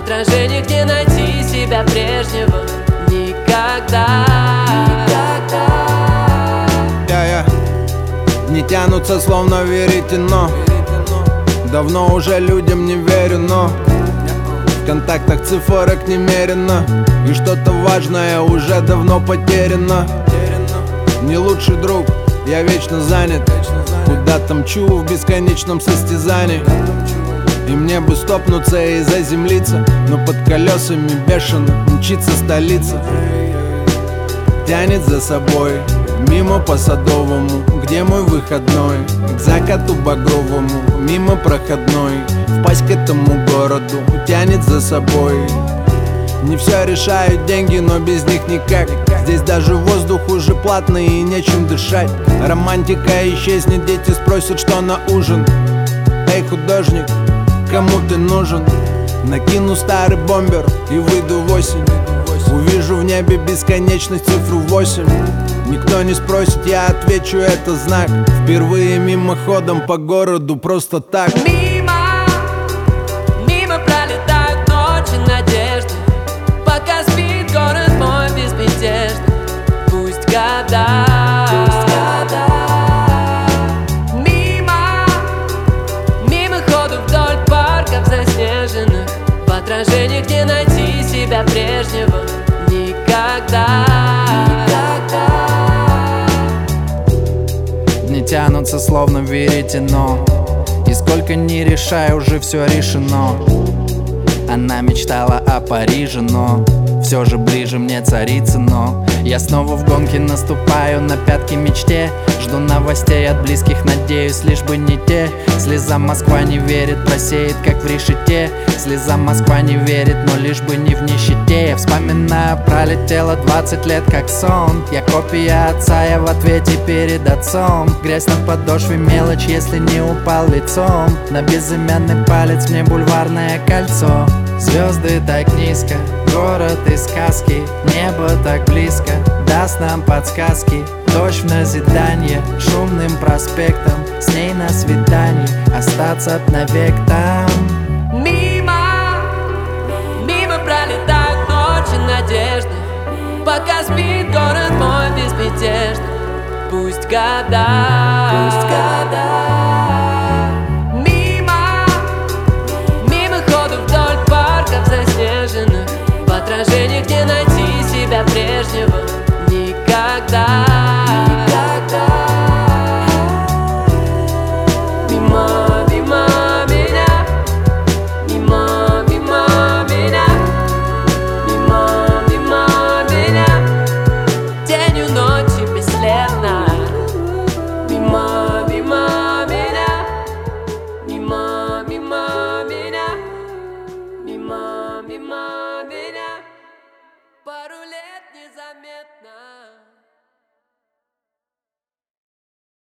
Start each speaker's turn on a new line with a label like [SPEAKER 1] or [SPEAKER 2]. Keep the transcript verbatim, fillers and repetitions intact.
[SPEAKER 1] В отражениях не найти себя прежнего никогда. Никогда.
[SPEAKER 2] Yeah, yeah. Не тянутся словно веретено. Давно уже людям не верю, но в контактах цифрок немерено, и что-то важное уже давно потеряно. Не лучший друг, я вечно занят, куда-то мчу в бесконечном состязании. И мне бы стопнуться и заземлиться, но под колесами бешено мчится столица. Тянет за собой мимо по Садовому, где мой выходной, к закату багровому, мимо проходной, впасть к этому городу тянет за собой. Не все решают деньги, но без них никак. Здесь даже воздух уже платный и нечем дышать. Романтика исчезнет, дети спросят, что на ужин. Эй, художник, кому ты нужен? Накину старый бомбер и выйду в осень. Увижу в небе бесконечность, цифру восемь. Никто не спросит, я отвечу, это знак. Впервые мимоходом по городу просто так.
[SPEAKER 1] Мимо, мимо пролетают ночи надежды, пока спит город мой безмятежный. Пусть года, пусть года. Мимо, мимо ходу вдоль парков заснеженных. В отражениях не найти себя прежнего никогда.
[SPEAKER 3] Дни тянутся словно веретено, и сколько ни решай, уже все решено. Она мечтала о Париже, но все же ближе мне царица, но я снова в гонке наступаю на пятки мечте. Жду новостей от близких, надеюсь, лишь бы не те. Слеза Москва не верит, просеет, как в решете. Слеза Москва не верит, но лишь бы не в нищете. Я вспоминаю, пролетело двадцать лет как сон. Я копия отца, я в ответе перед отцом. Грязь на подошве, мелочь, если не упал лицом. На безымянный палец мне бульварное кольцо. Звезды так низко, город из сказки, небо так близко, даст нам подсказки. Дождь в назидание, шумным проспектом, с ней на свидании, остаться навек там.
[SPEAKER 1] Мимо, мимо пролетают ночи надежды, пока спит город мой безмятежный. Пусть года, пусть года.